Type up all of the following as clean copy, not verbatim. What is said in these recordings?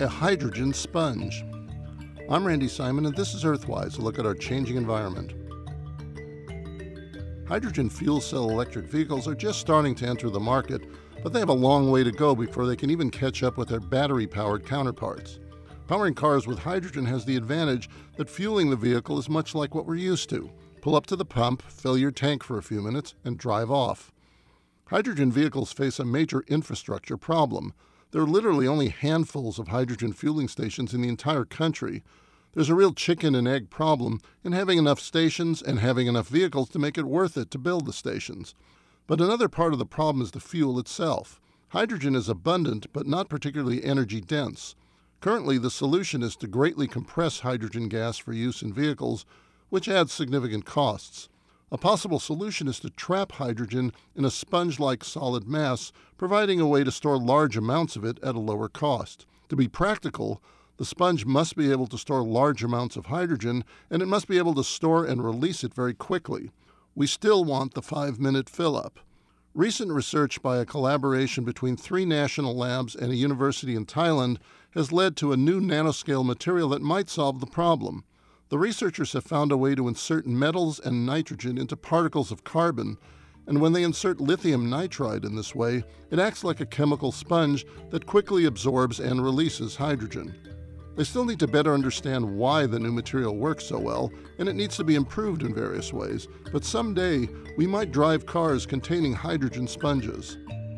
a hydrogen sponge. I'm Randy Simon, and this is Earthwise, a look at our changing environment. Hydrogen fuel cell electric vehicles are just starting to enter the market, but they have a long way to go before they can even catch up with their battery-powered counterparts. Powering cars with hydrogen has the advantage that fueling the vehicle is much like what we're used to. Pull up to the pump, fill your tank for a few minutes, and drive off. Hydrogen vehicles face a major infrastructure problem. There are literally only handfuls of hydrogen fueling stations in the entire country. There's a real chicken and egg problem in having enough stations and having enough vehicles to make it worth it to build the stations. But another part of the problem is the fuel itself. Hydrogen is abundant but not particularly energy dense. Currently, the solution is to greatly compress hydrogen gas for use in vehicles, which adds significant costs. A possible solution is to trap hydrogen in a sponge-like solid mass, providing a way to store large amounts of it at a lower cost. To be practical, the sponge must be able to store large amounts of hydrogen, and it must be able to store and release it very quickly. We still want the 5-minute fill-up. Recent research by a collaboration between 3 national labs and a university in Thailand has led to a new nanoscale material that might solve the problem. The researchers have found a way to insert metals and nitrogen into particles of carbon, and when they insert lithium nitride in this way, it acts like a chemical sponge that quickly absorbs and releases hydrogen. They still need to better understand why the new material works so well, and it needs to be improved in various ways, but someday we might drive cars containing hydrogen sponges.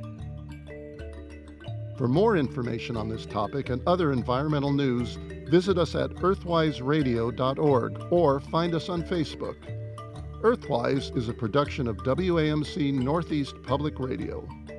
For more information on this topic and other environmental news, visit us at earthwiseradio.org or find us on Facebook. Earthwise is a production of WAMC Northeast Public Radio.